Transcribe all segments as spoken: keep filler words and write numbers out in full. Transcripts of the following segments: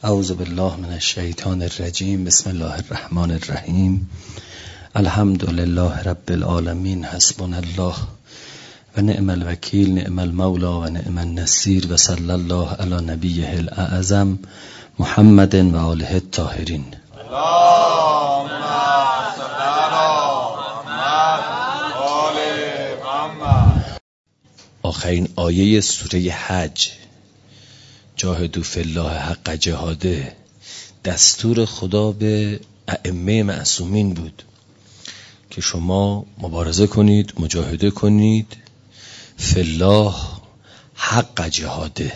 اعوذ بالله من الشیطان الرجیم. بسم الله الرحمن الرحیم. الحمد لله رب العالمین. حسبنا الله و نعم الوکیل، نعم المولا و نعم النصیر، و صلی الله علی نبیه الاعظم محمد و آله الطاهرین. اللهم صل علی محمد و آل محمد. آخرین آیه سوره حج، جاهدوا فی الله حق جهاده، دستور خدا به ائمه معصومین بود که شما مبارزه کنید، مجاهده کنید فی الله حق جهاده.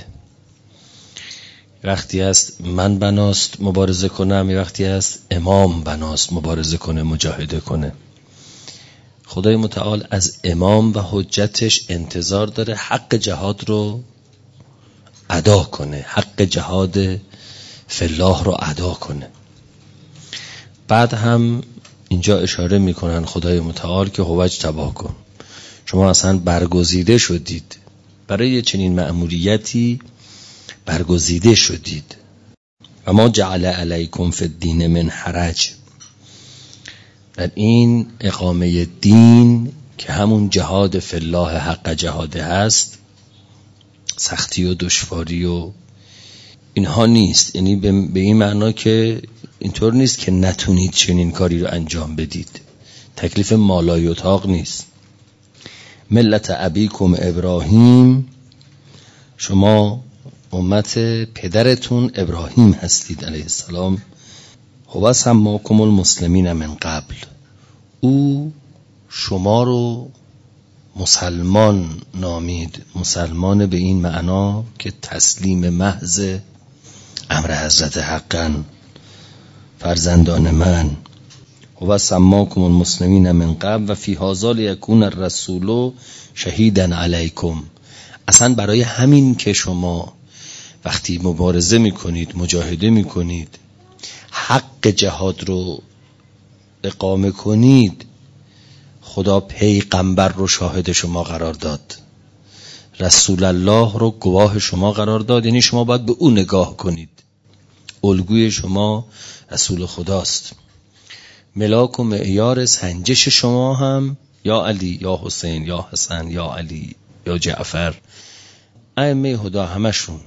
وقتی است من بناست مبارزه کنم، یه وقتی است امام بناست مبارزه کنه، مجاهده کنه. خدای متعال از امام و حجتش انتظار داره حق جهاد رو ادا کنه، حق جهاد فی الله رو ادا کنه. بعد هم اینجا اشاره میکنن خدای متعال که هوج تباه کن، شما اصلا برگزیده شدید برای چنین مأموریتی، برگزیده شدید. و ما جعل علیکم فی الدین من حرج، در این اقامه دین که همون جهاد فی الله حق جهاده هست، سختی و دشواری و اینها نیست. یعنی به این معنا که اینطور نیست که نتونید چنین کاری رو انجام بدید، تکلیف مالایطاق نیست. ملت ابیکم ابراهیم، شما امت پدرتون ابراهیم هستید علیه السلام. هو سماکم المسلمین من قبل، او شما رو مسلمان نامید. مسلمان به این معنا که تسلیم محض امر حضرت حقا، فرزندان من. و سماکم المسلمین من قبل و فی هذا لیکون الرسول شهیدا علیکم. اصلا برای همین که شما وقتی مبارزه میکنید، مجاهده میکنید، حق جهاد رو اقامه کنید، خدا پیغمبر رو شاهد شما قرار داد، رسول الله رو گواه شما قرار داد. یعنی شما باید به او نگاه کنید، الگوی شما رسول خداست. ملاک و معیار سنجش شما هم یا علی یا حسین یا حسن یا علی یا جعفر، ائمه هدا همشون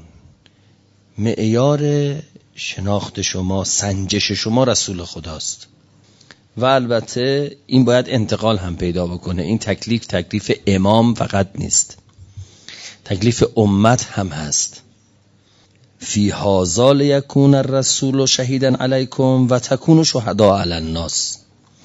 معیار شناخت شما، سنجش شما رسول خداست. و البته این باید انتقال هم پیدا بکنه. این تکلیف تکلیف امام فقط نیست، تکلیف امت هم هست. فی هذا لیکون الرسول شهیدا علیکم و تکونوا شهداء علی الناس.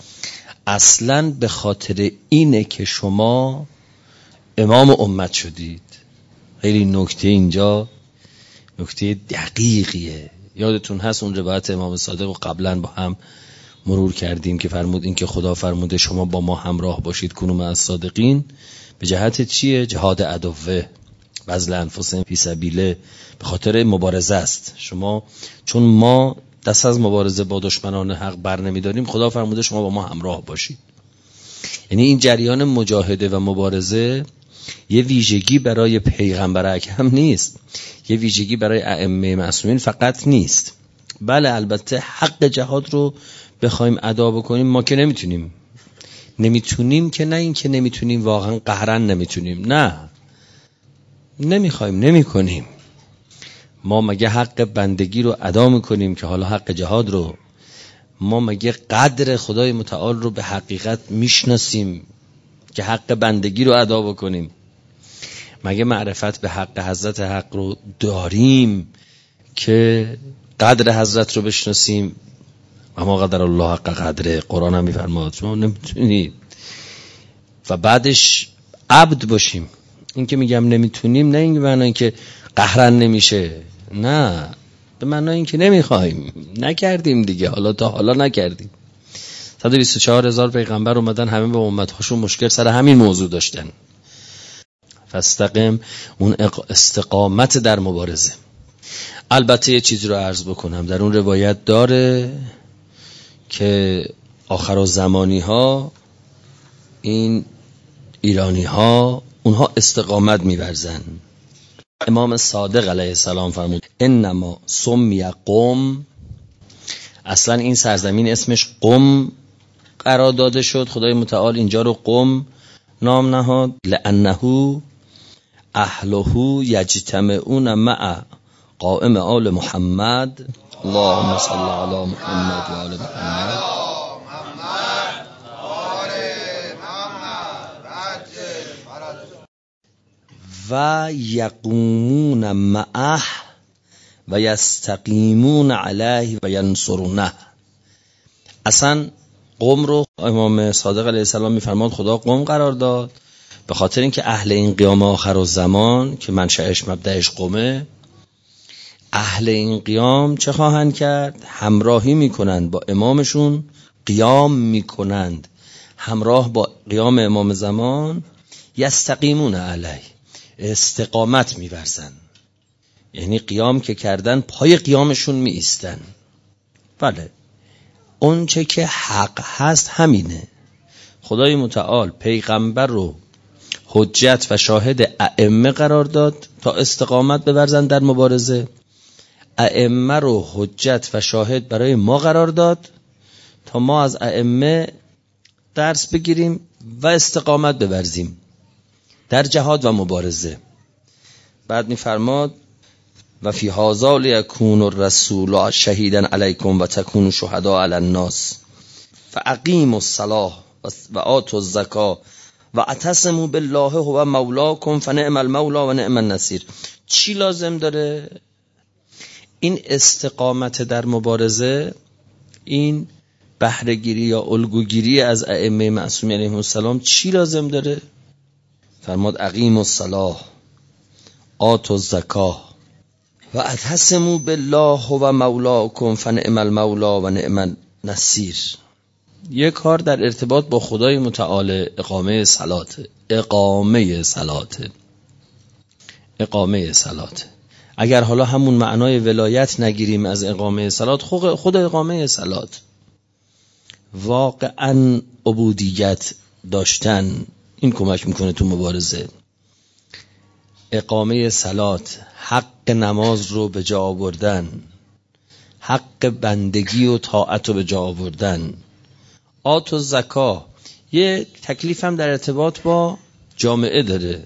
اصلا به خاطر اینه که شما امام امت شدید. خیلی نکته اینجا نکته دقیقیه. یادتون هست اون روایت امام صادق رو قبلا با هم مرور کردیم که فرمود این که خدا فرموده شما با ما همراه باشید، کنوا مع الصادقین. به جهت چیه؟ جهاد عدوه، بذل انفسهم فی سبیله، به خاطر مبارزه است. شما چون ما دست از مبارزه با دشمنان حق بر نمیداریم، خدا فرموده شما با ما همراه باشید. یعنی این جریان مجاهده و مبارزه یه ویژگی برای پیغمبر اکرم نیست، یه ویژگی برای ائمه معصومین فقط نیست. بله البته حق جهاد رو بخوایم ادا بکنیم ما که نمیتونیم نمیتونیم که نه این که نمیتونیم واقعا قهرن نمیتونیم، نه نمیخوایم نمیکنیم. ما مگه حق بندگی رو ادا میکنیم که حالا حق جهاد رو؟ ما مگه قدر خدای متعال رو به حقیقت میشناسیم که حق بندگی رو ادا بکنیم؟ مگه معرفت به حق حضرت حق رو داریم که قدر حضرت رو بشناسیم؟ اما قدر الله حق قدره، قرآن هم میفرماد شما نمیتونید. و بعدش عبد باشیم. این که میگم نمیتونیم نه این به معنی که قهرن نمیشه، نه، به معنی این که نمیخوایم، نکردیم دیگه، حالا تا حالا نکردیم. صد و بیست و چهار هزار پیغمبر اومدن، همه به امتهاشون مشکل سر همین موضوع داشتن. فاستقم، اون استقامت در مبارزه. البته یه چیزی رو عرض بکنم، در اون روایت داره که آخر الزمانی ها این ایرانی ها اونها استقامت می‌ورزن. امام صادق علیه السلام فرمود انما سمی قم، اصلا این سرزمین اسمش قم قرار داده شد، خدای متعال اینجا رو قم نام نهاد لانه اهله یجتمعون مع قائم آل محمد اللهم صل علی محمد و آل محمد و یقومون معه و یستقیمون علیه و ینصرونه. اصلا قم رو امام صادق علیه السلام میفرماد خدا قم قرار داد به خاطر اینکه اهل این قیام آخر الزمان که منشأش مبدأش قمه، اهل این قیام چه خواهند کرد؟ همراهی میکنند با امامشون، قیام میکنند همراه با قیام امام زمان، یستقیمون علیه، استقامت میورزن، یعنی قیام که کردن پای قیامشون می ایستن. بله اون چه که حق هست همینه. خدای متعال پیغمبر رو حجت و شاهد ائمه قرار داد تا استقامت بورزن در مبارزه، ائمه رو حجت و شاهد برای ما قرار داد تا ما از ائمه درس بگیریم و استقامت بورزیم در جهاد و مبارزه. بعد میفرماد و فی هذا لیکون الرسول شهیدا علیکم و تکونوا شهداء علی الناس فاقیموا الصلاة و آتوا الزکاة و اعتصموا بالله هو مولاکم فنعم المولا و نعم النصیر. چی لازم داره این استقامت در مبارزه؟ این بهره‌گیری یا الگوگیری از ائمه معصومین علیهم السلام چی لازم داره؟ فرماد اقیموا الصلاة آتوا الزکاة و اعتصموا بالله هو مولاکم فنعم المولا و نعم النصیر. یک کار در ارتباط با خدای متعال اقامه صلات، اقامه صلات، اقامه صلات. اگر حالا همون معنای ولایت نگیریم از اقامه صلات، خود اقامه صلات واقعا عبودیت داشتن این کمک میکنه تو مبارزه. اقامه صلات، حق نماز رو به جا آوردن، حق بندگی و طاعت رو به جا آوردن. آت و زکا یه تکلیف هم در ارتباط با جامعه داره،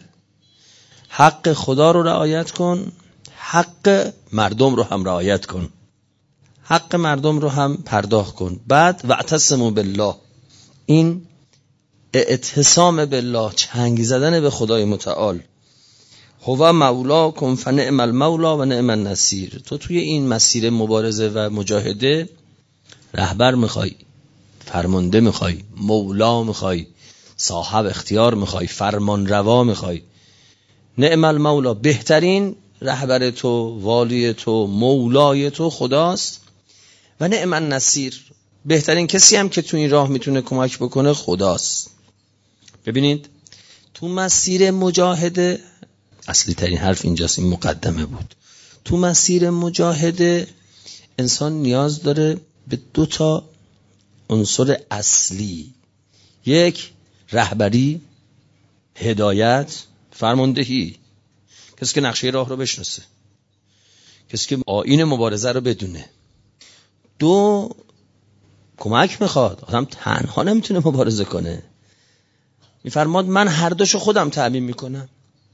حق خدا رو رعایت کن، حق مردم رو هم رعایت کن، حق مردم رو هم پرداخت کن. بعد واعتصموا بالله، این اعتصام بالله، چنگ زدن به خدای متعال، هو مولاکم فنعم المولا و نعم النصیر. تو توی این مسیر مبارزه و مجاهده رهبر میخوای، فرمانده میخوای، مولا میخوای، صاحب اختیار میخوای، فرمان روا میخوای. نعم المولا، بهترین رهبر تو، والی تو، مولای تو خداست. و نعم النصیر، بهترین کسی هم که تو این راه میتونه کمک بکنه خداست. ببینید تو مسیر مجاهده، اصلی ترین حرف اینجاست، این مقدمه بود، تو مسیر مجاهده انسان نیاز داره به دو تا عنصر اصلی، یک رهبری، هدایت، فرماندهی، کسی که نقشه راه رو بشناسه، کسی که آیین مبارزه رو بدونه. دو، کمک میخواد، آدم تنها نمیتونه مبارزه کنه. میفرماد من هر دوشو خودم تأمین میکنم،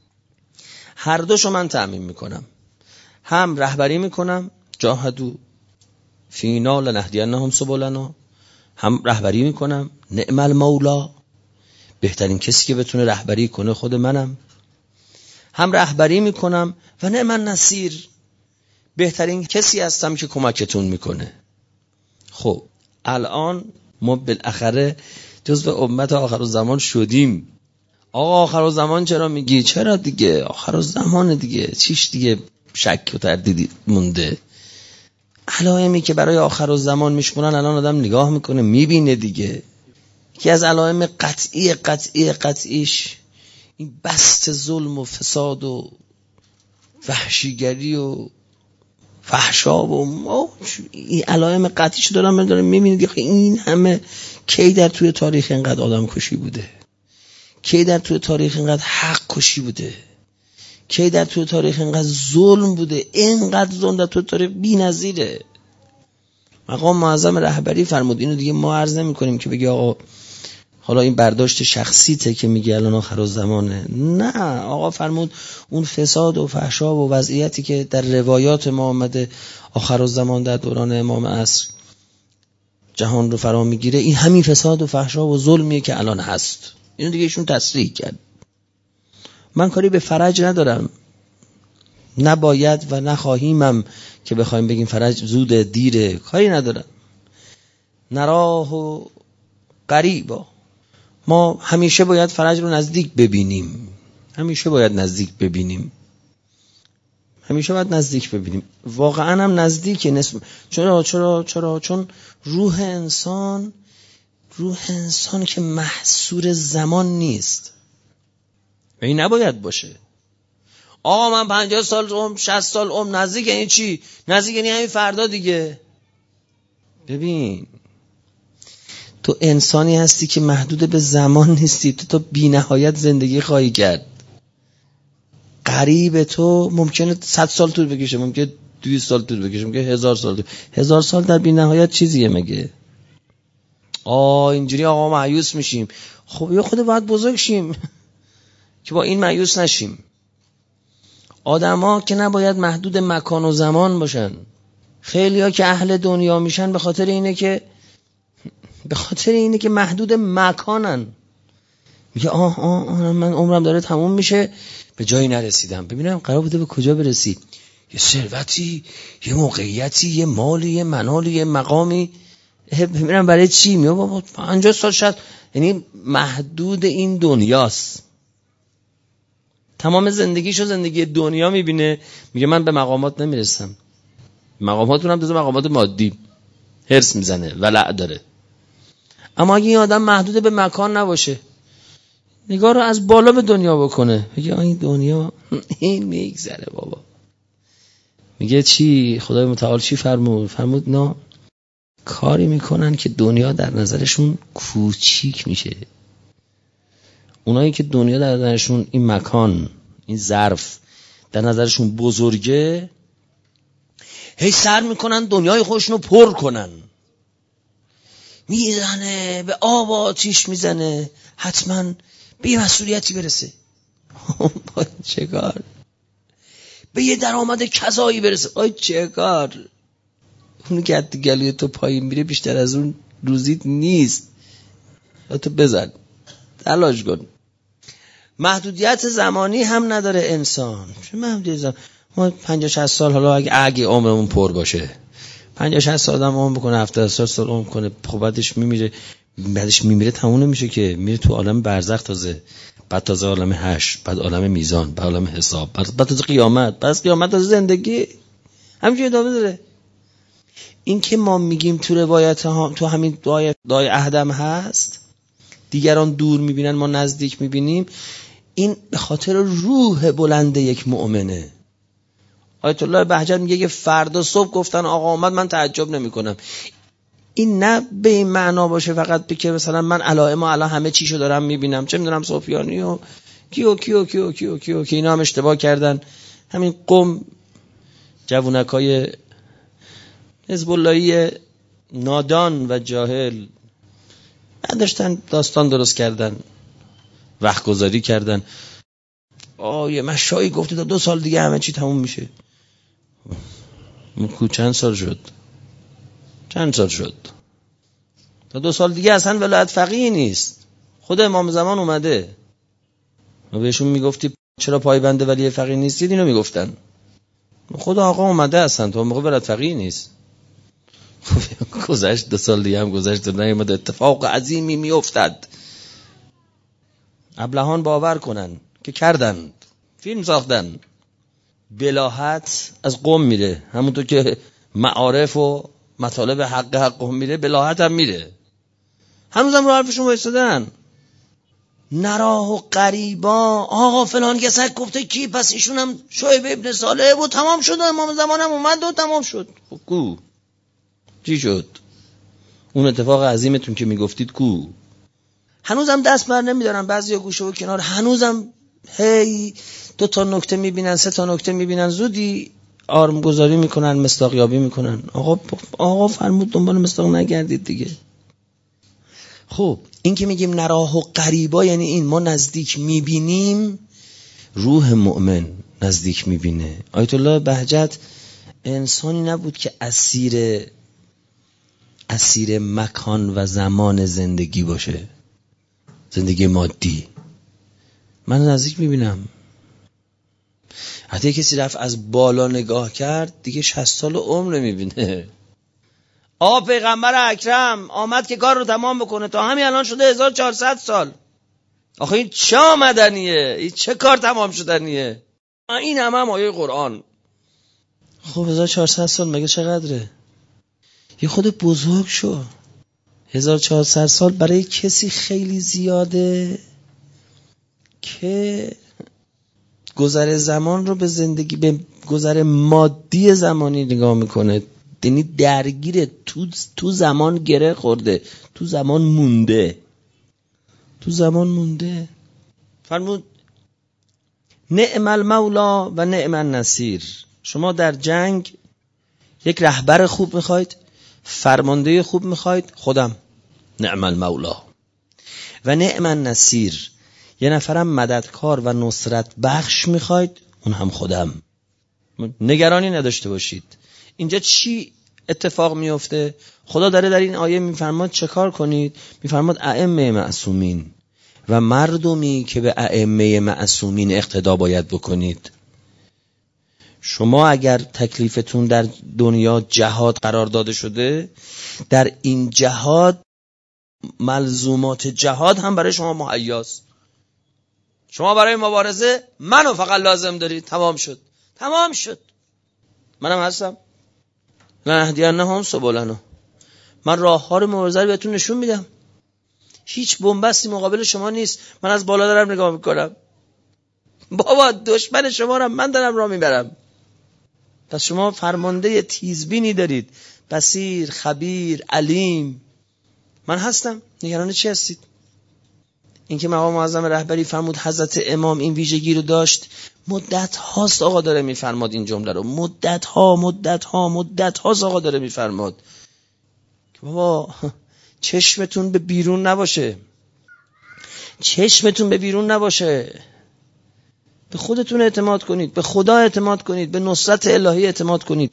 هر دوشو من تأمین میکنم، هم رهبری میکنم جاهدوا فینا لنهدینهم سبلنا، هم رهبری میکنم نعم المولا، بهترین کسی که بتونه رهبری کنه خود منم، هم رهبری میکنم و نعم النصیر، بهترین کسی هستم که کمکتون میکنه. خب الان ما بالاخره جزو امت آخر الزمان شدیم. آقا آخر الزمان چرا میگی؟ چرا دیگه آخر الزمان دیگه، چیش دیگه شک و تردیدی مونده؟ علائمی که برای آخر الزمان میشمونن الان آدم نگاه میکنه میبینه دیگه. یکی از علائم قطعی قطعی قطعیش این بست ظلم و فساد و وحشیگری و فحشا و ما، این علائم قطعیش دارم دارم میبینید. این همه کی در توی تاریخ اینقدر آدم کشی بوده؟ کی در توی تاریخ اینقدر حق کشی بوده؟ که در تو تاریخ اینقدر ظلم بوده، اینقدر ظلم در تو تاریخ بی‌نظیره. مقام معظم رهبری فرمود. اینو دیگه ما عرض نمی کنیم که بگی آقا حالا این برداشت شخصیته که میگه الان آخر الزمانه. نه، آقا فرمود اون فساد و فحشا و وضعیتی که در روایات ما آمده آخر الزمان در دوران امام عصر جهان رو فرا میگیره، این همین فساد و فحشا و ظلمیه که الان هست. اینو دیگه ایشون تصریح کرد. من کاری به فرج ندارم، نباید و نخواهیمم که بخوایم بگیم فرج زوده دیره، کاری ندارم. نراه و قریبا، ما همیشه باید فرج رو نزدیک ببینیم، همیشه باید نزدیک ببینیم، همیشه باید نزدیک ببینیم. واقعا هم نزدیکه. نسب... چرا چرا چرا چون روح انسان، روح انسان که محصور زمان نیست و این نباید باشه. آقا من پنجاه سال عمر، شصت سال عمر، نزدیک یعنی چی؟ نزدیک یعنی همین فردا دیگه. ببین تو انسانی هستی که محدود به زمان نیستی، تو تا بی نهایت زندگی خواهی کرد. قریب تو ممکنه صد سال طول بکشه، ممکنه دویست سال طول بکشه، ممکنه هزار سال طول. هزار سال در بی نهایت چیزیه مگه؟ آه اینجوری آقا مایوس میشیم. خب یا خود باید بزرگ شیم که با این مایوس نشیم. آدم ها که نباید محدود مکان و زمان باشن. خیلی ها که اهل دنیا میشن به خاطر اینه که به خاطر اینه که محدود مکانن. میگه آه آه, آه من عمرم داره تموم میشه، به جایی نرسیدم. ببینم قرار بوده به کجا برسی. یه ثروتی، یه موقعیتی، یه مالی، یه منالی، یه مقامی. ببینم برای چی؟ میگه بابا پنجاه سال شد. یعنی محدود این دنیاست. تمام زندگیشو زندگی دنیا میبینه. میگه من به مقامات نمیرسم. مقاماتون هم دوزه مقامات مادی. هرس میزنه، ولع داره. اما اگه این آدم محدود به مکان نباشه، نگاه رو از بالا به دنیا بکنه، میگه این دنیا این میگذره بابا. میگه چی؟ خدای متعال چی فرمود؟ فرمود نه کاری میکنن که دنیا در نظرشون کوچیک میشه. اونایی که دنیا در نظرشون، این مکان، این ظرف در نظرشون بزرگه، هی سر میکنن دنیای خودشونو پر کنن. میزنه به آب آتیش میزنه، حتما به یه مسئولیتی برسه. باید چه کار؟ به یه درآمد کذایی برسه. باید چه کار؟ اونی که حتی گلوی تو پایین میره بیشتر از اون روزیت نیست. تو بزن، تلاش کن. محدودیت زمانی هم نداره انسان. چه محدودیت زمانی؟ ما پنجاه شصت سال، حالا اگه اگه عمرمون پر باشه، پنجاه شصت سال آدم عمر بکنه، هفتاد سال عمر کنه، خب بعدش میمیره. بعدش میمیره تموم نمیشه که، میره تو عالم برزخ تازه، بعد تازه عالم حشر، بعد عالم میزان، بعد عالم حساب، بعد, بعد تازه قیامت، بعد قیامت تازه زندگی. همینجوری ادامه داره. این که ما میگیم تو روایت ها، تو همین دعای دعای عهدم هست، دیگران دور میبینن ما نزدیک میبینیم، این به خاطر روح بلند یک مؤمنه. آیت الله بهجت میگه که فردا صبح گفتن آقا آمد، من تعجب نمی کنم. این نه به این معنا باشه فقط به که مثلا من علائم و علا همه چیشو دارم میبینم، چه میدونم سفیانی و کیو کیو کیو کیو کیو که اینا هم اشتباه کردن. همین قوم جوونکای حزب اللهی نادان و جاهل داشتن داستان درست کردن، وقت گذاری کردن. آه یه مشایی گفته تا دو سال دیگه همه چی تموم میشه. کو چند سال شد؟ چند سال شد؟ تا دو سال دیگه اصلا ولایت فقیه نیست. خود امام زمان اومده و بهشون میگفتی چرا پایبند ولی فقیه نیستید؟ اینو میگفتن. خود آقا اومده اصلا تو موقع ولایت فقیه نیست. گذشت دو سال دیگه هم گذشت، نیامد اتفاق عظیمی میافتد. ابلهان باور کنن که کردن، فیلم ساختن. بلاهت از قوم میره، همونطور که معارف و مطالب حق حق قوم میره، بلاهت هم میره. هنوزم رو حرفشون وایسادن. نراه و قریبا، آقا فلان کسک گفته کی، پس ایشون هم شعیب ابن صالح بود، تمام شد. امام زمانم اومد و تمام شد. کو چی شد؟ اون اتفاق عظیمتون که میگفتید کو؟ هنوزم دست بر نمیدارن، بعضیا گوشه و کنار هنوزم هی دو تا نکته میبینن، سه تا نکته میبینن، زودی آرم گذاری میکنن، مصداق یابی میکنن. آقا آقا فرمود دنبال مصداق نگردید دیگه. خب این که میگیم نراه و قریبا یعنی این ما نزدیک میبینیم، روح مؤمن نزدیک میبینه. آیت الله بهجت انسانی نبود که اسیر اسیر مکان و زمان زندگی باشه، زندگی مادی. من نزدیک میبینم. حتی کسی رفت از بالا نگاه کرد دیگه شصت سال عمر نمیبینه. آقا پیغمبر اکرم آمد که کار رو تمام بکنه، تا همین الان شده هزار و چهارصد سال. آخه این چه آمدنیه؟ این چه کار تمام شدنیه؟ این هم هم آیه قرآن. خب هزار و چهارصد سال مگه چقدره؟ یه خود بزرگ شو. هزار و چهارصد سال برای کسی خیلی زیاده که گذر زمان رو به زندگی، به گذر مادی زمانی نگاه میکنه. یعنی درگیره، تو تو زمان گره خورده، تو زمان مونده، تو زمان مونده. فرمود نعم المولا و نعم النصیر. شما در جنگ یک رهبر خوب میخواید، فرمانده خوب میخواید، خودم نعم المولا و نعم النصیر. یه نفرم مددکار و نصرت بخش میخواید، اون هم خودم. نگرانی نداشته باشید. اینجا چی اتفاق میفته؟ خدا داره در این آیه میفرماد چه کار کنید؟ میفرماد ائمه معصومین و مردمی که به ائمه معصومین اقتدا باید بکنید. شما اگر تکلیفتون در دنیا جهاد قرار داده شده، در این جهاد ملزومات جهاد هم برای شما مهیاست. شما برای مبارزه منو فقط لازم دارید. تمام شد، تمام شد. منم هستم. لنهدینهم سبلنا. من راه ها رو مبارزه رو بهتون نشون میدم. هیچ بنبستی مقابل شما نیست. من از بالا دارم نگاه میکنم. بابا دشمن شما رو من دارم راه میبرم. پس شما فرمانده تیزبینی دارید، بصیر، خبیر، علیم. من هستم. نگران چی هستید؟ این که مقام معظم رهبری فرمود حضرت امام این ویژگی رو داشت، مدت هاست آقا داره میفرماد این جمله رو. مدت ها مدت ها مدت هاست آقا داره میفرماد که بابا چشمتون به بیرون نباشه، چشمتون به بیرون نباشه. به خودتون اعتماد کنید، به خدا اعتماد کنید، به نصرت الهی اعتماد کنید.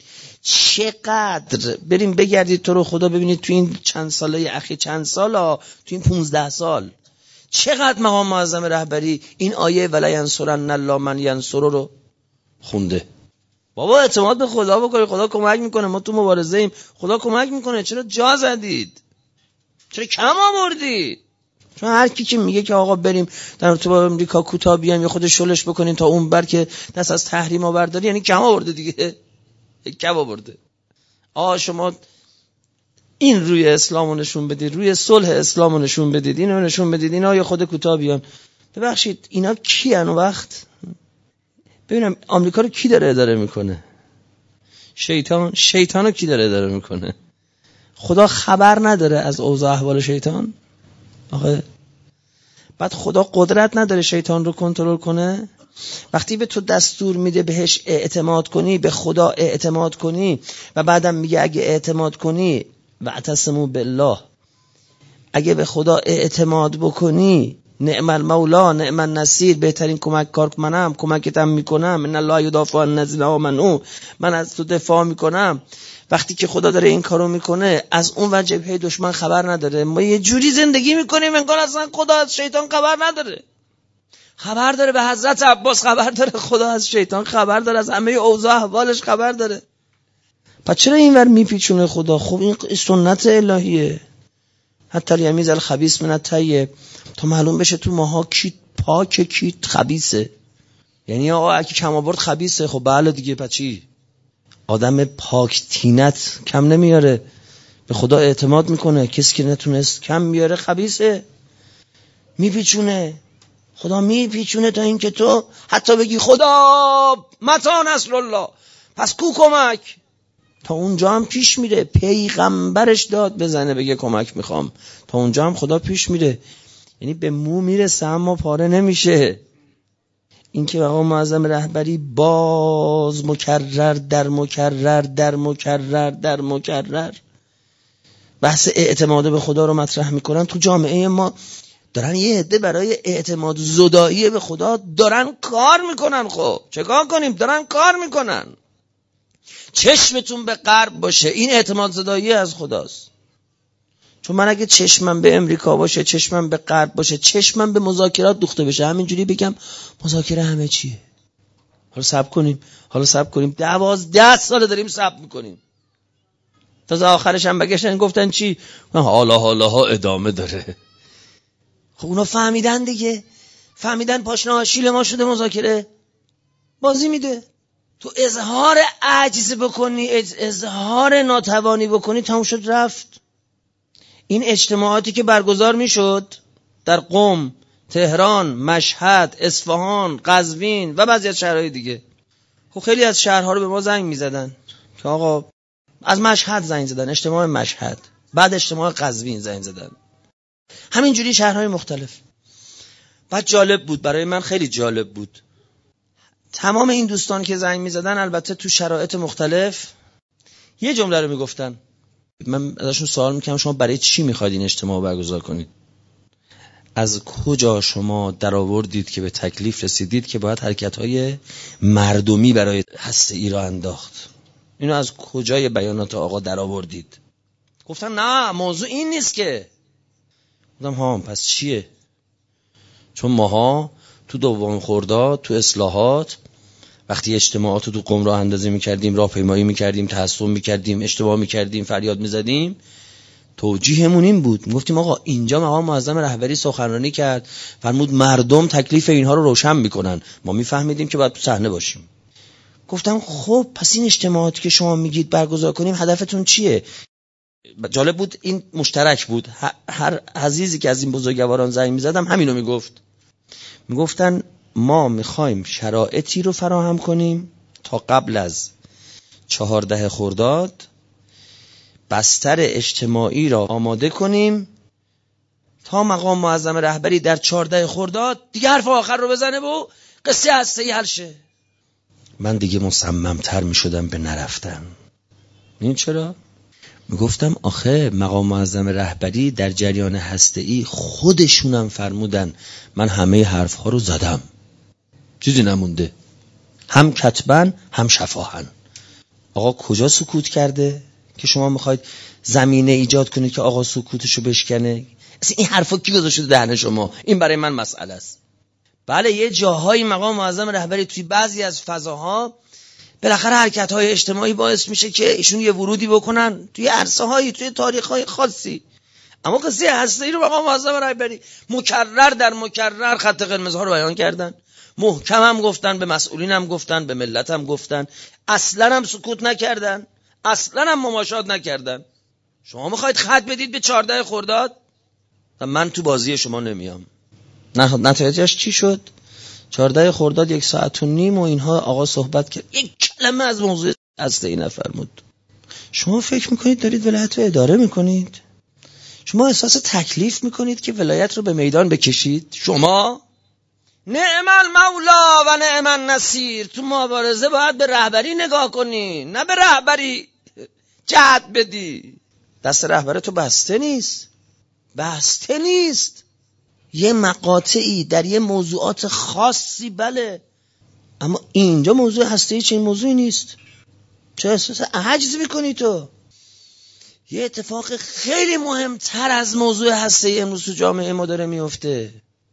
چقدر بریم بگردید تو رو خدا ببینید تو این چند ساله اخیر، چند سال ها، تو این پونزده سال چقدر مقام معظم رهبری این آیه ولا ینصرن الله من ینصره رو خونده. بابا اعتماد به خدا بکنید، خدا کمک میکنه. ما تو مبارزه ایم، خدا کمک میکنه. چرا جا زدید؟ چرا کم آوردید؟ چون هر کی که میگه که آقا بریم در ارتباط با امریکا کوتاه بیایم یا خودش شلش بکنیم تا اون بر که دست از تحریما برداری، یعنی کم آورده دیگه. کم آورده. آ شما این روی اسلامو نشون بدید، روی صلح اسلامو نشون بدید، اینو نشون بدید، اینا یا خود کوتاه بیان. ببخشید اینا کی ان وقت؟ ببینم آمریکا رو کی داره اداره میکنه؟ شیطان. شیطانو کی داره اداره میکنه؟ خدا خبر نداره از اوضاع احوال شیطان؟ آخه بعد خدا قدرت نداره شیطان رو کنترل کنه؟ وقتی به تو دستور میده بهش اعتماد کنی، به خدا اعتماد کنی و بعدم میگه اگه اعتماد کنی واعتصموا بالله، اگه به خدا اعتماد بکنی نعم المولا نعم النصیر، بهترین کمک کار منم، کمکتم میکنم. ان الله یدافع عن الذین آمنوا، من از تو دفاع میکنم. وقتی که خدا داره این کارو میکنه از اون و جبهه دشمن خبر نداره. ما یه جوری زندگی میکنیم انگار اصلا خدا از شیطان خبر نداره. خبر داره، به حضرت عباس خبر داره، خدا از شیطان خبر داره، از همه اوضاع احوالش خبر داره. پس چرا اینور میپیچونه خدا؟ خب این سنت الهیه. حتی یمیز الخبیث من الطیب، تا معلوم بشه تو ماها کی پاکه کی خبیثه. یعنی آقا اگه کم آورد خبیثه، خب بله دیگه. پس چی؟ آدم پاک تینت کم نمیاره، به خدا اعتماد میکنه. کسی که نتونست کم میاره خبیثه، میپیچونه. خدا میپیچونه تا این که تو حتی بگی خدا متی نصر الله، پس کو کمک. تا اونجا هم پیش میره. پیغمبرش داد بزنه بگه کمک میخوام، تا اونجا هم خدا پیش میره. یعنی به مو میرسه اما پاره نمیشه. اینکه مقام معظم رهبری باز مکرر در مکرر در مکرر در مکرر بحث اعتماد به خدا رو مطرح میکنن. تو جامعه ما دارن یه عده برای اعتماد زدایی به خدا دارن کار میکنن. خب چیکار کنیم؟ دارن کار میکنن. چشمتون به غرب باشه، این اعتماد زدایی از خداست. چون من اگه چشمم به امریکا باشه، چشمم به غرب باشه، چشمم به مذاکرات دوخته بشه، همینجوری بگم مذاکره همه چیه. حالا صبر کنیم، حالا صبر کنیم، دوازده سال داریم صبر میکنیم. تا آخرش هم بگشتن گفتن چی؟ حالا حالا ها ادامه داره. خب اونا فهمیدن دیگه، فهمیدن پاشنه شیل ما شده مذاکره بازی میده. تو اظهار عجز بکنی، اظهار ناتوانی بکنی، تموم شد رفت. این اجتماعاتی که برگزار میشد در قم، تهران، مشهد، اصفهان، قزوین و بعضی از شهرهای دیگه، خب خیلی از شهرها رو به ما زنگ میزدن که آقا، از مشهد زنگ زدن، اجتماع مشهد، بعد اجتماع قزوین زنگ زدن، همینجوری شهرهای مختلف. بعد جالب بود، برای من خیلی جالب بود، تمام این دوستان که زنگ میزدن البته تو شرایط مختلف یه جمله رو میگفتن. من ازشون سوال میکنم شما برای چی میخواید این اجتماع برگزار کنید؟ از کجا شما درآوردید که به تکلیف رسیدید که باید حرکت‌های مردمی برای هسته‌ای را انداخت؟ اینو از کجای بیانات آقا درآوردید؟ گفتن نه موضوع این نیست که. گفتم ها پس چیه؟ چون ماها تو دوم خرداد تو اصلاحات وقتی اجتماعات رو تو قم راه اندازی میکردیم، راهپیمایی میکردیم، تحصن میکردیم، اجتماع میکردیم، فریاد میزدیم، توجیهمون این بود، میگفتیم آقا اینجا مقام معظم رهبری سخنرانی کرد، فرمود مردم تکلیف اینها رو روشن میکنن، ما میفهمیدیم که باید تو صحنه باشیم. گفتم خب پس این اجتماعاتی که شما میگید برگزار کنیم هدفتون چیه؟ جالب بود، این مشترک بود، هر عزیزی که از این بزرگواران زنگ میزدم همینو میگفت. میگفتن ما میخوایم شرایطی رو فراهم کنیم تا قبل از چهارده خرداد بستر اجتماعی را آماده کنیم تا مقام معظم رهبری در چهارده خرداد دیگه حرف آخر رو بزنه و قصه هسته‌ای حل شه. من دیگه مصمم‌تر میشدم به نرفتن. این چرا؟ میگفتم آخه مقام معظم رهبری در جریان هسته‌ای خودشونم فرمودن من همه حرف‌ها رو زدم، چیزی نمونده، هم کتبن هم شفاهن. آقا کجا سکوت کرده که شما میخواید زمینه ایجاد کنید که آقا سکوتشو بشکنه؟ اصلا این حرفا کی گذاشته دهن شما؟ این برای من مسئله است. بله یه جاهای مقام معظم رهبری توی بعضی از فضاها بالاخره حرکت‌های اجتماعی باعث میشه که ایشون یه ورودی بکنن توی عرصه‌های، توی تاریخ‌های خاصی، اما قصه هسته‌ای رو مقام معظم رهبری مکرر در مکرر خط قرمزها رو بیان کردن، محکم هم گفتن، به مسئولین هم گفتن، به ملت هم گفتن، اصلا هم سکوت نکردن، اصلا هم مماشات نکردن. شما میخواید خط بدید به چهارده خرداد؟ من تو بازی شما نمیام. نتیجهش چی شد؟ چهارده خرداد یک ساعت و نیم و اینها آقا صحبت کرد، یک کلمه از موضوع هسته‌ای نفرمود. شما فکر میکنید دارید ولایت رو اداره میکنید؟ شما احساس تکلیف میکنید که ولایت رو به میدان بکشید؟ شما نعم المولا و نعم النصیر. تو مبارزه باید به رهبری نگاه کنی، نه به رهبری جهت بدی. دست رهبر تو بسته نیست، بسته نیست. یه مقاطعی در یه موضوعات خاصی بله، اما اینجا موضوع هسته‌ای چنین موضوعی نیست. چه احساس عجز میکنی تو؟ یه اتفاق خیلی مهمتر از موضوع هسته‌ای امروز تو جامعه ما داره میفته.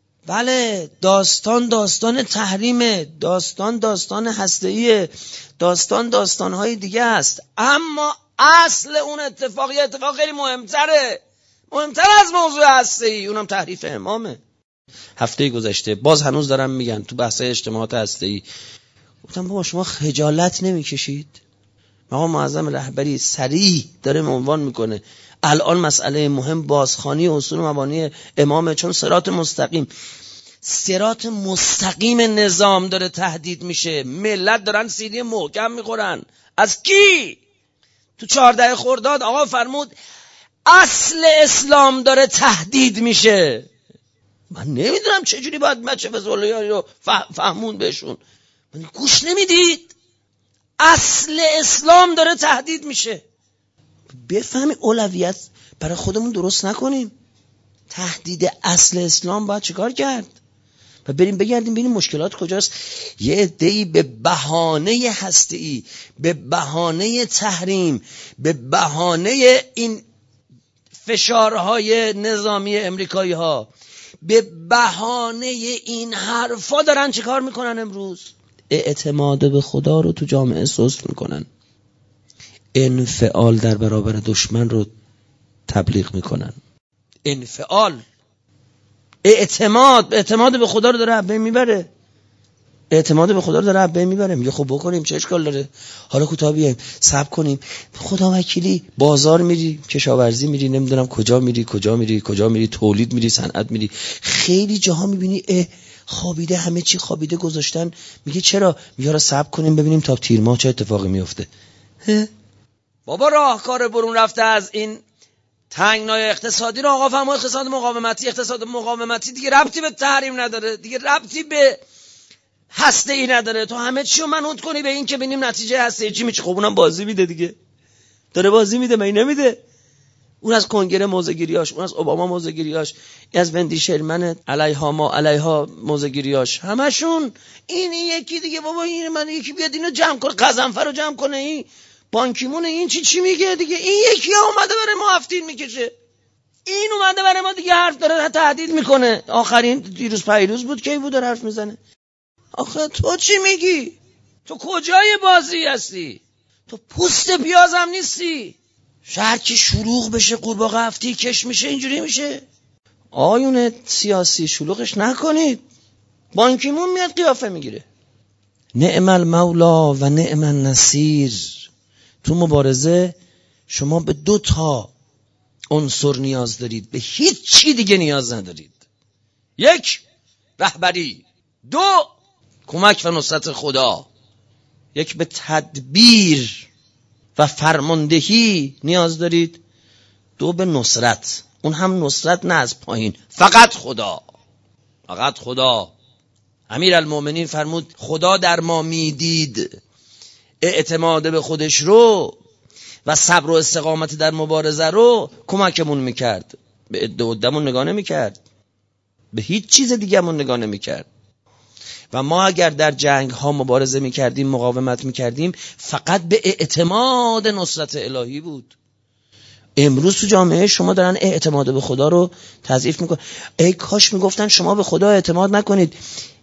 بله داستان داستان تحریمه، داستان داستان هسته‌ایه، داستان داستانهای دیگه است، اما اصل اون اتفاق یه اتفاق خیلی مهمتره، مهمتر از موضوع هسته‌ای، اونم تحریف امامه. هفته گذشته باز هنوز دارم میگن تو بحث اجتماعات هسته‌ای، گفتم بابا شما خجالت نمیکشید؟ مقام معظم رهبری صریح داره عنوان میکنه الان مسئله مهم بازخوانی اصول و مبانی امامه، چون صراط مستقیم صراط مستقیم نظام داره تهدید میشه. ملت دارن سینی محکم میخورن. از کی؟ تو چهارده خرداد آقا فرمود اصل اسلام داره تهدید میشه. من نمیدونم چجوری باید بچه فضولیاری رو فهمون بهشون. من گوش نمیدید؟ اصل اسلام داره تهدید میشه. بفهمی اولویت برای خودمون درست نکنیم. تهدید اصل اسلام باید چیکار کرد؟ و بریم بگردیم ببینیم مشکلات کجاست. یه عده‌ای به بهانه هسته‌ای، به بهانه تحریم، به بهانه این فشارهای نظامی امریکایی ها، به بهانه این حرفا دارن چیکار میکنن امروز؟ اعتماد به خدا رو تو جامعه سست میکنن، انفعال در برابر دشمن رو تبلیغ میکنن. انفعال، اعتماد اعتماد به خدا رو داره عبه میبره. اعتماد به خدا رو داره عبه میبره. میگه خب بکنیم، چه اشکال داره، حالا کوتاه بیایم صبر کنیم. خدا وکیلی بازار میری، کشاورزی میری، نمیدونم کجا میری کجا میری کجا میری تولید میری، صنعت میری، خیلی جاها میبینی اه خوابیده، همه چی خوابیده گذاشتن. میگه چرا؟ میگه را صبر کنیم ببینیم تا تیر ماه چه اتفاقی میفته. بابا راهکار برون رفته از این تنگنای اقتصادی رو آقا فرما اقتصاد مقاومتی. اقتصاد مقاومتی دیگه ربطی به تحریم نداره، دیگه ربطی به هسته‌ای نداره. تو همه چی رو منوط کنی به این که ببینیم نتیجه هسته‌ای چی میشه. خب اونم بازی میده دیگه، داره بازی میده، مگه نمیده؟ اون از کنگره موزگیریاش، اون از اوباما موزگیریاش، این از وندی شرمن علیها ما علیها موزگیریاش، همشون این یکی دیگه. بابا این من یکی بیاد اینو جمع کنه، قزنفر رو جمع کنه، این بانکیمون این چی چی میگه دیگه. این یکی ها اومده برای ما هفتین میکشه، این اومده برای ما دیگه حرف داره تهدید میکنه. آخرین دیروز پیروز بود کی بود داره حرف میزنه. آخه تو چی میگی؟ تو کجای بازی هستی؟ تو پوست پیازم نیستی. شهر که شلوغ بشه قورباغه هفتی کش میشه، اینجوری میشه. آیون سیاسی شلوغش نکنید. بانکیمون میاد قیافه میگیره. نعم المولا و نعم النصیر. تو مبارزه شما به دو تا عنصر نیاز دارید، به هیچ چی دیگه نیاز ندارید. یک، رهبری. دو، کمک و نصرت خدا. یک، به تدبیر و فرماندهی نیاز دارید. دو، به نصرت. اون هم نصرت نه از پایین، فقط خدا، فقط خدا. امیرالمومنین فرمود خدا در ما میدید اعتماد به خودش رو و صبر و استقامت در مبارزه رو کمکمون میکرد. به عده عدمون نگاه نمیکرد، به هیچ چیز دیگه همون نگاه نمیکرد. و ما اگر در جنگ ها مبارزه میکردیم، مقاومت میکردیم، فقط به اعتماد نصرت الهی بود. امروز تو جامعه شما دارن اعتماد به خدا رو تضعیف میکنن. ای کاش میگفتن شما به خدا اعتماد نکنید.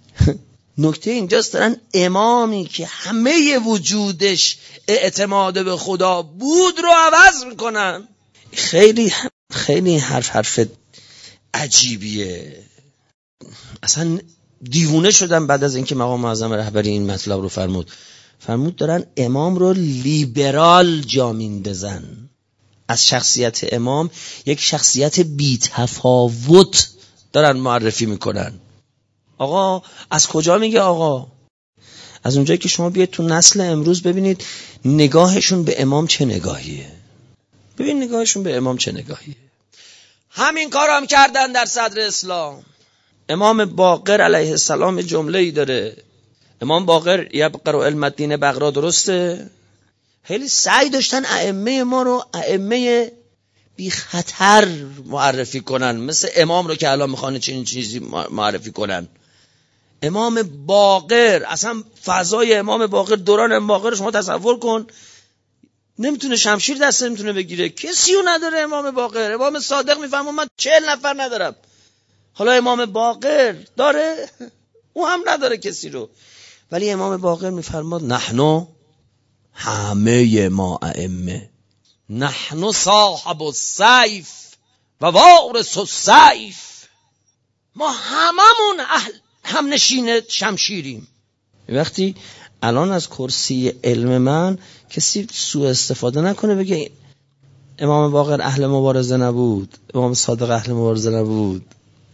نکته اینجاست، دارن امامی که همه وجودش اعتماد به خدا بود رو عوض میکنن. خیلی خیلی حرف حرف عجیبیه. اصلا دیوونه شدم بعد از اینکه مقام معظم رهبری این مطلب رو فرمود. فرمود دارن امام رو لیبرال جا میندازن. از شخصیت امام یک شخصیت بی‌تفاوت دارن معرفی میکنن. آقا از کجا میگه آقا؟ از اونجایی که شما بیاید تو نسل امروز ببینید نگاهشون به امام چه نگاهیه. ببین نگاهشون به امام چه نگاهیه. همین کارو هم کردن در صدر اسلام. امام باقر علیه السلام جمله‌ای داره. امام باقر یبقر علم الدین بغرا، درسته؟ خیلی سعی داشتن ائمه ما رو ائمه بی خطر معرفی کنن، مثل امام رو که الان میخوان چنین چیزی معرفی کنن. امام باقر، اصلا فضای امام باقر، دوران امام باقر شما تصور کن، نمیتونه شمشیر دست نمیتونه بگیره، کسی رو نداره. امام باقر، امام صادق میفهمه من چهل نفر ندارم، حالا امام باقر داره؟ او هم نداره کسی رو. ولی امام باقر میفرماد نحنو همه ما ائمه، نحنو صاحب السیف و وارث السیف، ما هممون اهل هم نشین شمشیریم. وقتی الان از کرسی علم من کسی سوء استفاده نکنه بگه امام باقر اهل مبارزه نبود، امام صادق اهل مبارزه نبود.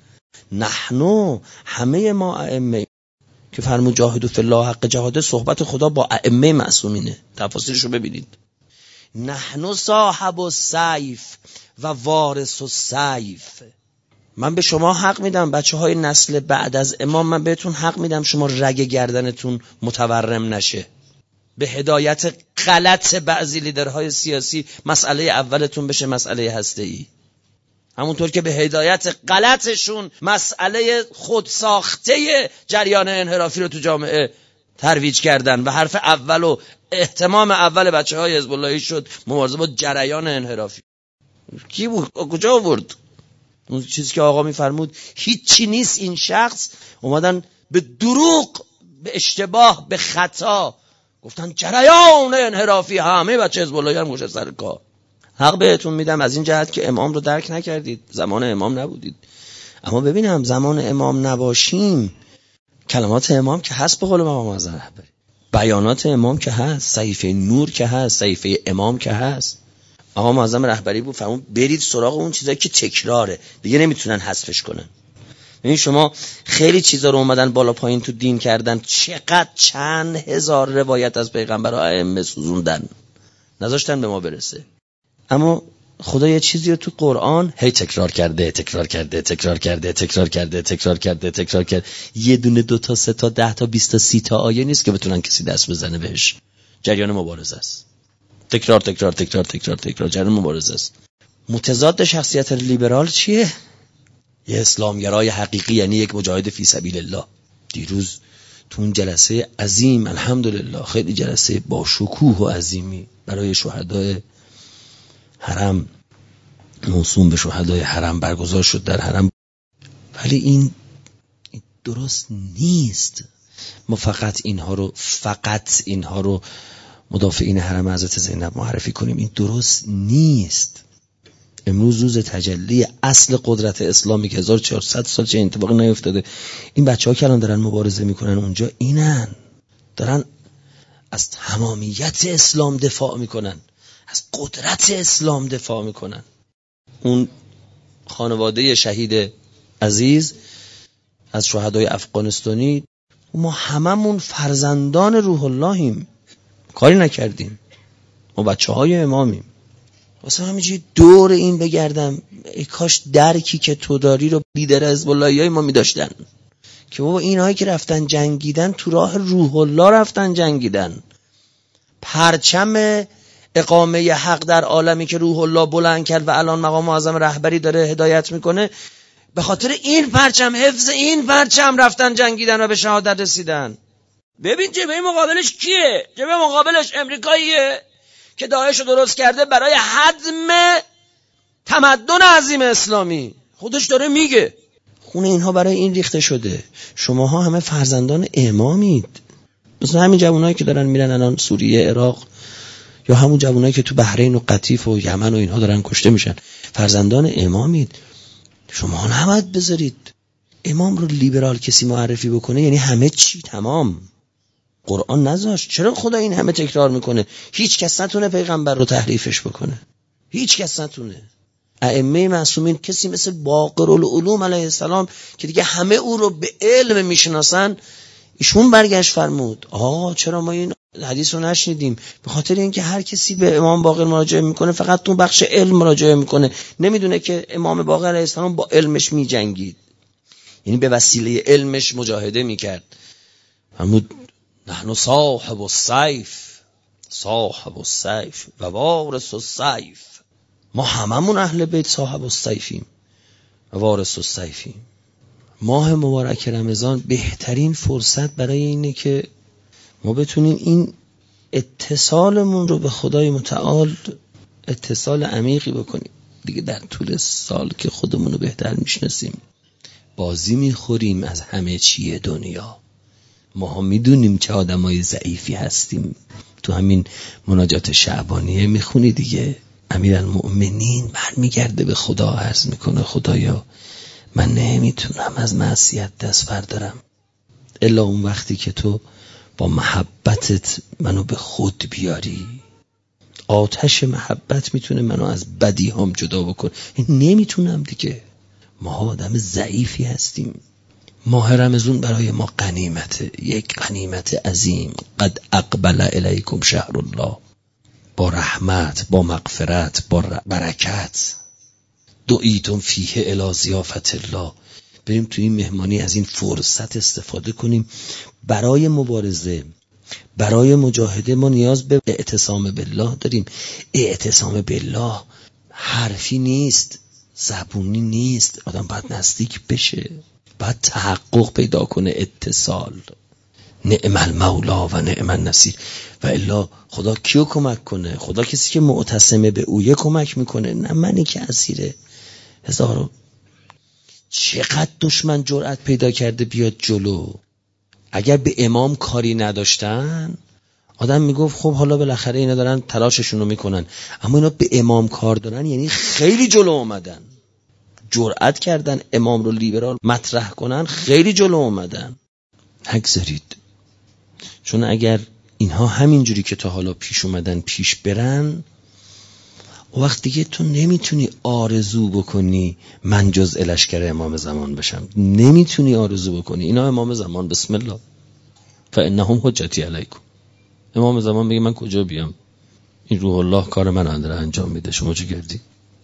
نحنو همه ما ائمه که فرمود جاهدوا فی الله حق جهاده، صحبت خدا با ائمه معصومینه. تفاسیرش رو ببینید. نحنو صاحب السیف و وارث السیف، من به شما حق میدم بچه های نسل بعد از امام، من بهتون حق میدم شما رگ گردنتون متورم نشه. به هدایت غلط بعضی لیدرهای سیاسی مسئله اولتون بشه مسئله هسته‌ای، همونطور که به هدایت غلطشون مسئله خودساخته جریان انحرافی رو تو جامعه ترویج کردن و حرف اول و اهتمام اول بچه های حزب اللهی شد مبارزه با جریان انحرافی. کی بود؟ کجا آورد؟ اون چیزی که آقا میفرمود هیچی نیست، این شخص اومدن به دروغ، به اشتباه، به خطا گفتن جریان انحرافی، همه بچه حزب اللهی هم گوشه سر کار. حق بهتون میدم از این جهت که امام رو درک نکردید، زمان امام نبودید. اما ببینم زمان امام نباشیم، کلمات امام که هست به قول مقام معظم رهبری، بیانات امام که هست، صحیفه نور که هست، صحیفه امام که هست. آقا معظم رهبری بود فرمود برید سراغ اون چیزایی که تکراره، دیگه نمیتونن حذفش کنن. ببین شما خیلی چیزا رو اومدن بالا پایین تو دین کردن، چقدر چند هزار روایت از پیغمبر و ائمه سوزوندن، نذاشتن به ما برسه. اما خدا یه چیزی رو تو قرآن هی تکرار کرده تکرار کرده تکرار کرده تکرار کرده تکرار کرده تکرار کرده. یه دونه دو تا سه تا ده تا بیست تا سی تا آیه نیست که بتونن کسی دست بزنه بهش. جریان مبارزه است. تکرار تکرار تکرار تکرار تکرار جریان مبارزه است. متضاد شخصیت لیبرال چیه؟ یه اسلامگرای حقیقی، یعنی یک مجاهد فی سبیل الله. دیروز تو اون جلسه عظیم الحمدلله، خیلی جلسه با شکوه و عظیمی برای شهدای حرم، موسوم به شهدای حرم برگزار شد در حرم. ولی این درست نیست. ما فقط اینها رو فقط اینها رو مدافعین حرم حضرت زینب معرفی کنیم، این درست نیست. امروز روز تجلی اصل قدرت اسلامی که هزار و چهارصد سال چه اتفاقی نیفتاده. این بچه‌ها که الان دارن مبارزه میکنن اونجا، اینن دارن از تمامیت اسلام دفاع میکنن، از قدرت اسلام دفاع میکنن. اون خانواده شهید عزیز از شهدای افغانستانی، ما هممون فرزندان روح اللهیم، کاری نکردیم، ما بچه های امامیم. واسه همینجوری دور این بگردم ای کاش درکی که تو داری رو لیدر حزب اللهی ما می‌داشتن که بابا اینهایی که رفتن جنگیدن تو راه روح الله رفتن جنگیدن. پرچم اقامه حق در عالمی که روح الله بلند کرد و الان مقام معظم رهبری داره هدایت میکنه، به خاطر این پرچم، حفظ این پرچم رفتن جنگیدن و به شهادت رسیدن. ببین جبهه مقابلش کیه؟ جبهه مقابلش امریکاییه که داعش رو درست کرده برای هدم تمدن عظیم اسلامی. خودش داره میگه خون اینها برای این ریخته شده. شماها همه فرزندان امامید. مثلا همین جوانایی که دارن میرن الان سوریه، عراق، یا همون جوانایی که تو بحرین و قطیف و یمن و اینها دارن کشته میشن، فرزندان امامید. شما نباید بذارید امام رو لیبرال کسی معرفی بکنه یعنی همه چی تمام. قرآن نذاشت. چرا خدا این همه تکرار میکنه؟ هیچ کس نتونه پیغمبر رو تحریفش بکنه، هیچ کس نتونه. ائمه معصومین کسی مثل باقر العلوم علیه السلام که دیگه همه او رو به علم میشناسن، ایشون برگشت فرمود آقا چرا ما این حدیث رو نشنیدیم؟ به خاطر اینکه هر کسی به امام باقر مراجعه میکنه فقط تو بخش علم مراجعه میکنه، نمیدونه که امام باقر علیه السلام با علمش میجنگید، یعنی به وسیله علمش مجاهده میکرد. فرمود نحن صاحب السیف صاحب السیف و وارث السیف. ما هممون اهل بیت صاحب السیفیم و وارث السیفیم. ماه مبارک رمضان بهترین فرصت برای اینه که ما بتونیم این اتصالمون رو به خدای متعال اتصال عمیقی بکنیم. دیگه در طول سال که خودمون رو بهتر میشناسیم، بازی میخوریم از همه چیه دنیا. ما هم میدونیم چه آدمای ضعیفی هستیم. تو همین مناجات شعبانیه میخونی دیگه، امیرالمؤمنین برمیگرده به خدا عرض میکنه خدایا من نمیتونم از معصیت دست بردارم الا اون وقتی که تو با محبتت منو به خود بیاری. آتش محبت میتونه منو از بدی هم جدا بکنه. نمیتونم دیگه. ما آدم ضعیفی هستیم. ماه رمضان برای ما غنیمته، یک غنیمت عظیم. قد اقبل الیکم شهر الله، با رحمت، با مغفرت، با برکت. دعیتم فیه الی ضیافت الله. بریم تو این مهمانی از این فرصت استفاده کنیم. برای مبارزه، برای مجاهده ما نیاز به اعتصام بالله داریم. اعتصام بالله حرفی نیست، زبونی نیست، آدم باید نزدیک بشه، باید تحقق پیدا کنه، اتصال. نعم المولا و نعم النصیر. و الا خدا کیو کمک کنه؟ خدا کسی که معتصمه به اویه کمک میکنه، نه منی که اسیره. هزارو چقدر دشمن جرأت پیدا کرده بیاد جلو. اگر به امام کاری نداشتن آدم میگفت خب حالا بالاخره اینا دارن تلاششون رو میکنن، اما اینا به امام کار دارن، یعنی خیلی جلو اومدن، جرأت کردن امام رو لیبرال مطرح کنن، خیلی جلو اومدن. نگذارید، چون اگر اینها همینجوری که تا حالا پیش اومدن پیش برن، و وقت دیگه تو نمیتونی آرزو بکنی من جزء لشکر امام زمان بشم، نمیتونی آرزو بکنی. اینا امام زمان بسم الله فانهم حجتی علیکم. امام زمان بگه من کجا بیام؟ این روح الله کار من داره انجام میده، شما چه کردی؟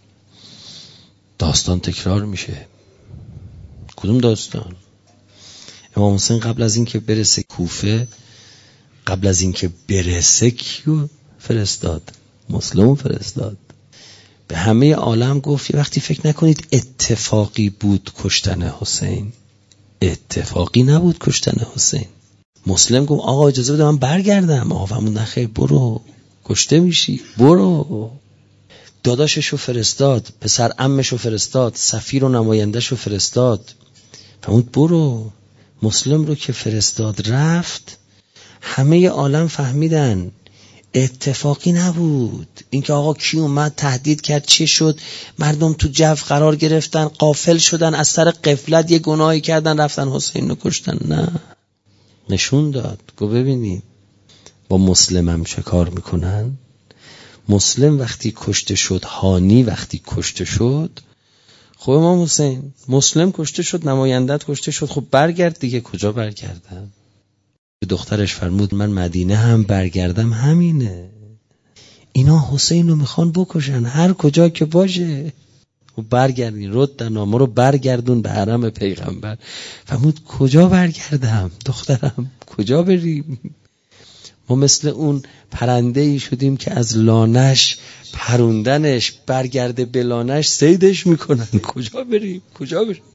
داستان تکرار میشه. کدوم داستان؟ امام حسین قبل از این که برسه کوفه، قبل از این که برسه کیو فرستاد؟ مسلم فرستاد. به همه عالم گفت یه وقتی فکر نکنید اتفاقی بود کشتن حسین، اتفاقی نبود کشتن حسین. مسلم گفت آقا اجازه بده من برگردم. آقا فرمود نه خیر، برو، کشته میشی، برو. داداششو فرستاد، پسر عمشو فرستاد، سفیر و نمایندهشو فرستاد، فرمود برو. مسلم رو که فرستاد رفت، همه عالم فهمیدن اتفاقی نبود. اینکه آقا کی اومد تهدید کرد چی شد، مردم تو جو قرار گرفتن، غافل شدن، از سر غفلت یه گناهی کردن رفتن حسین رو کشتن. نه، نشون داد. گو ببینید با مسلم هم چه کار میکنن. مسلم وقتی کشته شد، هانی وقتی کشته شد، خب امام حسین مسلم کشته شد، نمایندت کشته شد، خب برگرد دیگه. کجا برگردم؟ به دخترش فرمود من مدینه هم برگردم همینه. اینا حسین رو میخوان بکشن هر کجا که باشه. و برگردین رد در نامه رو برگردون به حرم پیغمبر. فرمود کجا برگردم دخترم، کجا بریم؟ ما مثل اون پرنده ای شدیم که از لانش پروندنش برگرده به لانش صیدش میکنن. کجا بریم؟ کجا بریم؟